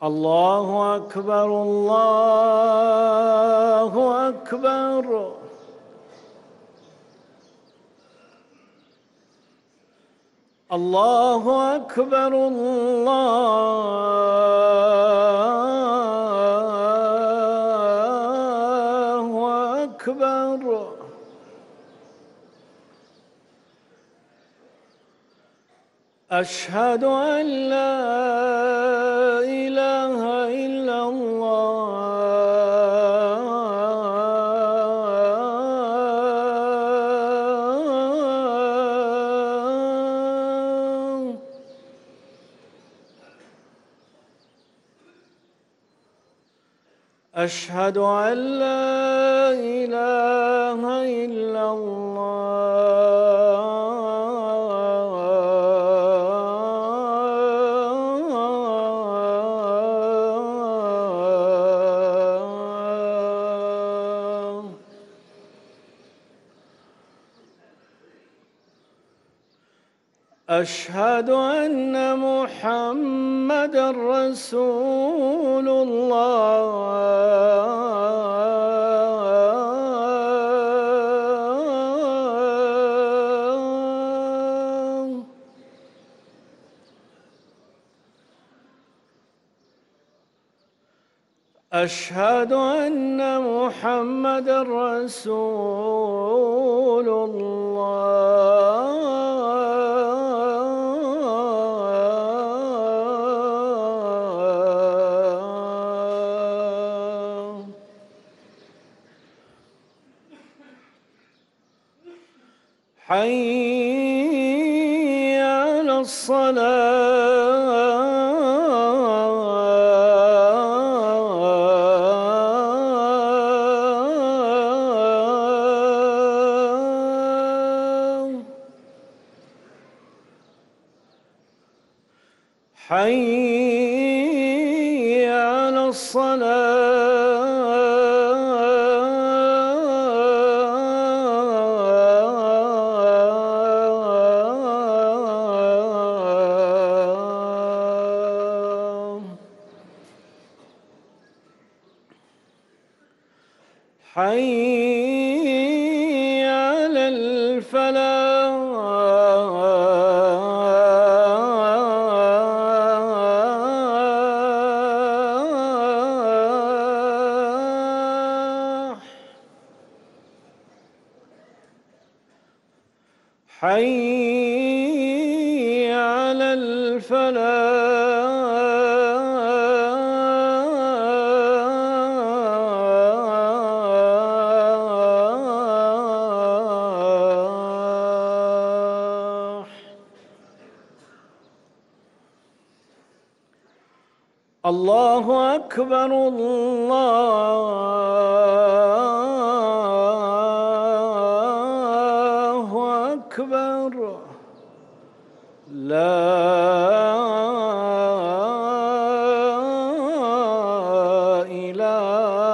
الله أكبر الله أكبر. الله أكبر الله أكبر. أشهد أن لا إله إلا الله. أشهد أن لا إله إلا الله. أشهد أن محمدًا رسول الله. أشهد أن محمدًا رسول الله. حي على الصلاة. حي على الصلاة. حي على الفلاح. حي على الفلاح. الله أكبر الله أكبر. لا إله